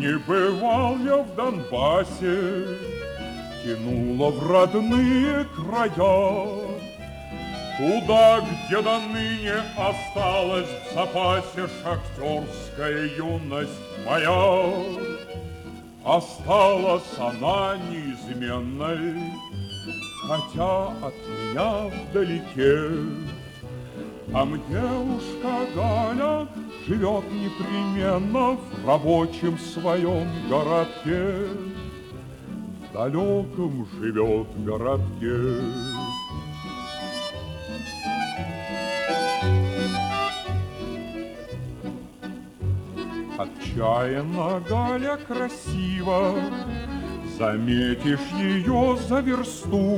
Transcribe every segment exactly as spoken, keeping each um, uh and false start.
Не бывал я в Донбассе, тянуло в родные края, туда, где до ныне осталась в запасе шахтерская юность моя. Осталась она неизменной, хотя от меня вдалеке. Там девушка Галя живет непременно в рабочем своем городке, в далеком живет городке. Отчаянно Галя красива, заметишь ее за версту.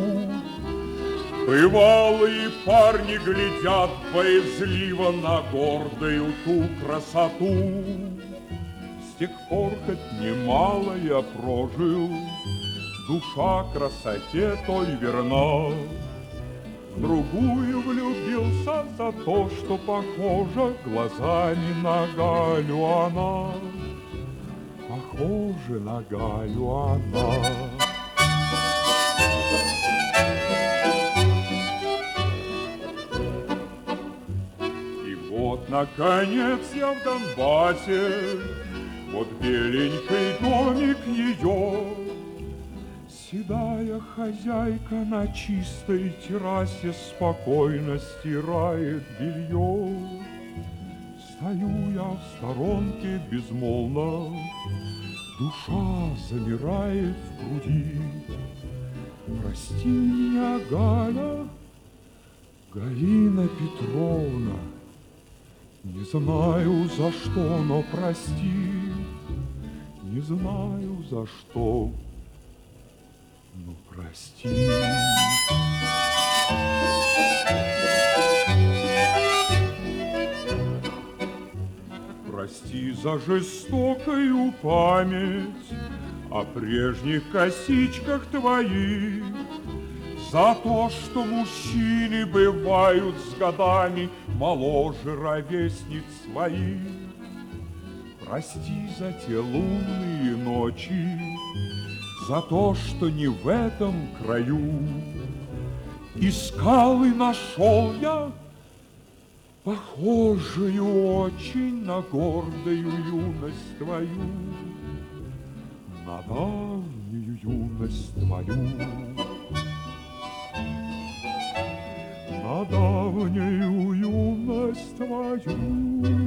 Бывалые парни глядят боязливо на гордую ту красоту. С тех пор, хоть немало я прожил, душа красоте той верна. В другую влюбился за то, что похожа глазами на Галю она. Похожа на Галю она. И вот, наконец, я в Донбассе, вот беленький домик ее. Седая хозяйка на чистой террасе спокойно стирает белье. Стою я в сторонке безмолвно, душа замирает в груди. Прости меня, Галя, Галина Петровна, не знаю за что, но прости, не знаю за что. Ну, прости. Прости за жестокую память о прежних косичках твоих, за то, что мужчины бывают с годами моложе ровесниц своих. Прости за те лунные ночи, за то, что не в этом краю искал и нашел я похожую очень на гордую юность твою, на давнюю юность твою, на давнюю юность твою.